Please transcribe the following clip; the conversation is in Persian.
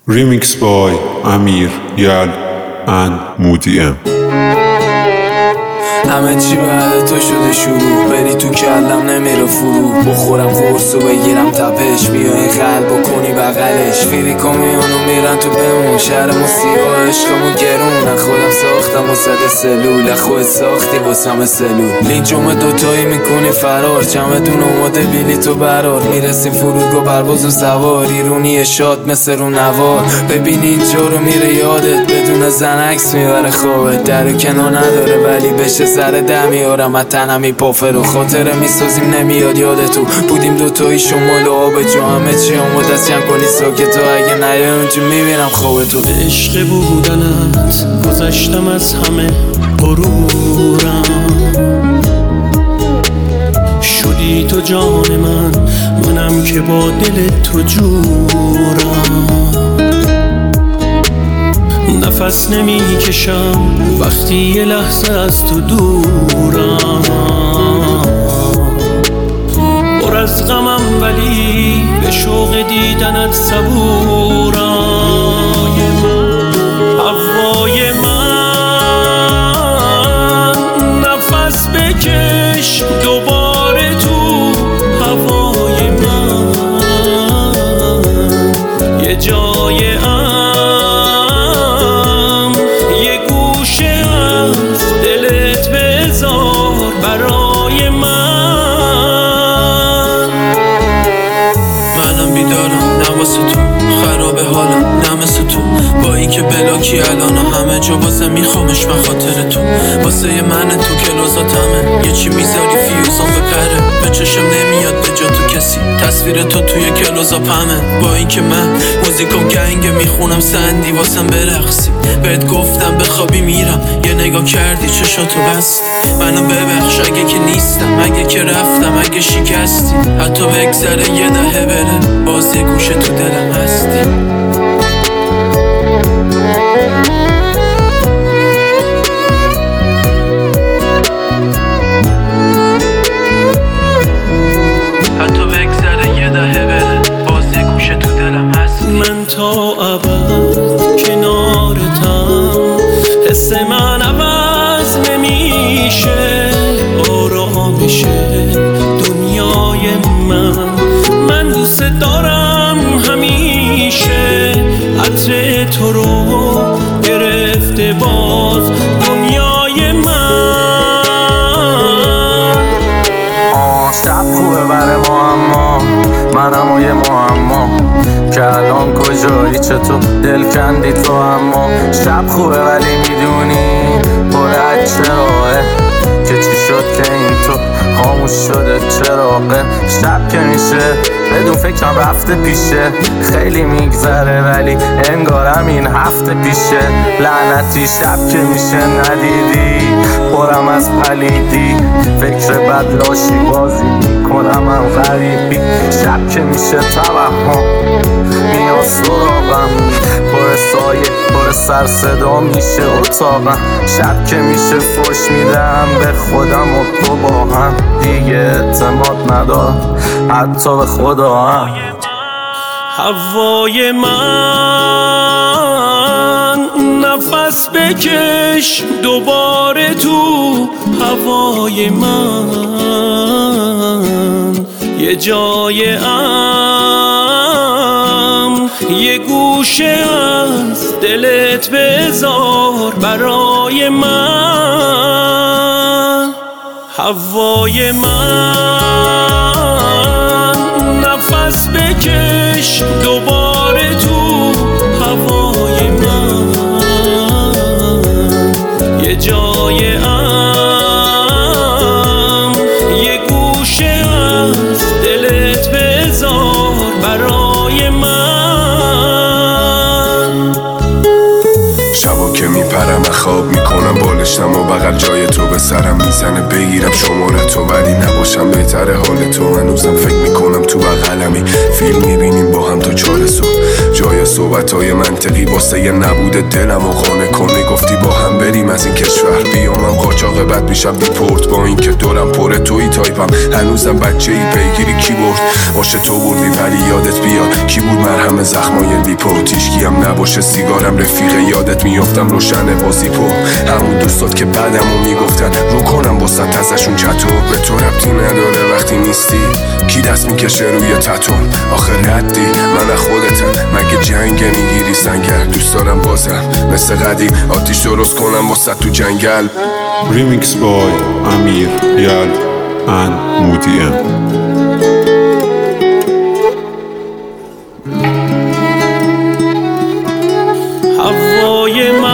Remix by Amir Yal and Moody M. همه چی بعد تو شده شروع، بری تو کلم نمیره فرو. بخورم قرص و بگیرم تپش، بیا این قلب و کنی بغلش. فیری کامیونو میرن تو بمون، شهر موسیقا عشقمون گرون. خودم ساختم و صد سلول، خود ساختی واسم سلول. لینچوم دوتایی میکنی فرار، چمدون اومده بیلی تو برار. میرسیم فرودگاه پرواز و سوار، ایرونی شاد مثل رو نوار. ببین اینجا رو میره یادت، بدون زن عکس میبره خوابت. در و کنار نداره ولی بشه سر ده میارم. از تنم میپافر و خاطره میسازیم نمیاد یادتو. بودیم دوتایی شمال و آب جا، همه چی آمود از چند کنی ساکتو. اگه نیای اونجا میبینم خوابتو. به عشق بودنت گذشتم از همه غرورم، شدی تو جان من، منم که با دل تو جورم. نفس نمی کشم وقتی یه لحظه از تو دورم. پر از غمم ولی به شوق دیدنت صبورم. هوای من نفس بکش دوباره تو هوای من. یه جای برای منم بیدارم نه واسه تو، خراب حالم نه مثل تو. با این که بلاکی الان همه جا بازه میخوامش به خاطر تو. واسه من تو کلوزاتمه، یه چی میذاری فیوزان بپره. به چشم نمیاد به جا تو کسی، تصویر تو توی کلوزا پمه. با این که من موزیکو گنگ میخونم سندی واسم برقصی. بهت گفتم بخوابی میرم، یه نگاه کردی چشاتو بستی. منو ببخش اگه که نیستم، اگه که رفتم، اگه شکستی. حتی بگذره یه دهه بره، باز یه گوشه تو دلم هستی. حتی بگذره یه دهه بره، باز یه گوشه تو دلم هستی. من تا ابد کنارتم، حس من عوض نمیشه. آرامشه دنیای من دوست دارم همیشه. عطر تو رو گرفته باز دنیای من. شب خوبه برای ما، اما منم و یه معما که الان کجایی، چطور دل کندی تو. اما شب خوبه ولی میدونی پر از چراغه که چی شد که این تو خاموش شده چراغه. شب که میشه بدون فکرم رفته پیشه، خیلی میگذره ولی انگارم این هفته پیشه. لعنتی شب که میشه ندیدی پرم از پلیدی، فکر بد لاشی بازی میکنم من غریبی. شب که میشه توهم میاد سراغم، پر سایه پر سر صدا میشه اتاقم. شب که میشه فوش میدم به خودم و تو با هم، دیگه اعتماد ندارم حتی به خدا هم. هوای من نفس بکش دوباره تو هوای من. یه جای یه گوشه از دلت بذار برای من. هوای من نفس بکش دوباره تو هوای من. یه جای یه گوشه از دلت بذار برای من. شبا که میپرم خواب میکنم من بالشتم و بغل جای تو به سرم میزنه بگیرم شماره تو ولی نباشم بهتره حال تو. هنوزم فکر میکنم تو بغلمی فیلم میبینیم با هم تا 4 صبح. جای صحبتهای منطقی واسه یه نبوده دلم و قانع کنی. گفتی با هم بریم از این کشور بیامم قاچاق بد میشم دیپورت. با این که دورم پره توی تایپم هنوزم بچه ای پیگیری کی برد. باشه تو بردی ولی یادت بیاد کی بود مرهم زخمای لیپو. تیشکی هم نباشه سیگارم رفیق یادت میافتم روشن بازیپو. همون دوستات که بعدمو میگفتن رو کنم واسه ازشون چطور. به تو ربطی نداره وقتی نیستی کی دست میکشه روی تتون. آخه ردی من از خودتم مگه جنگ میگیری سنگر. دوست دارم بازم مثل قدیم آتیش درست کنم واسه تو جنگل. Remix by Amir, Yal and Moody M. هوای من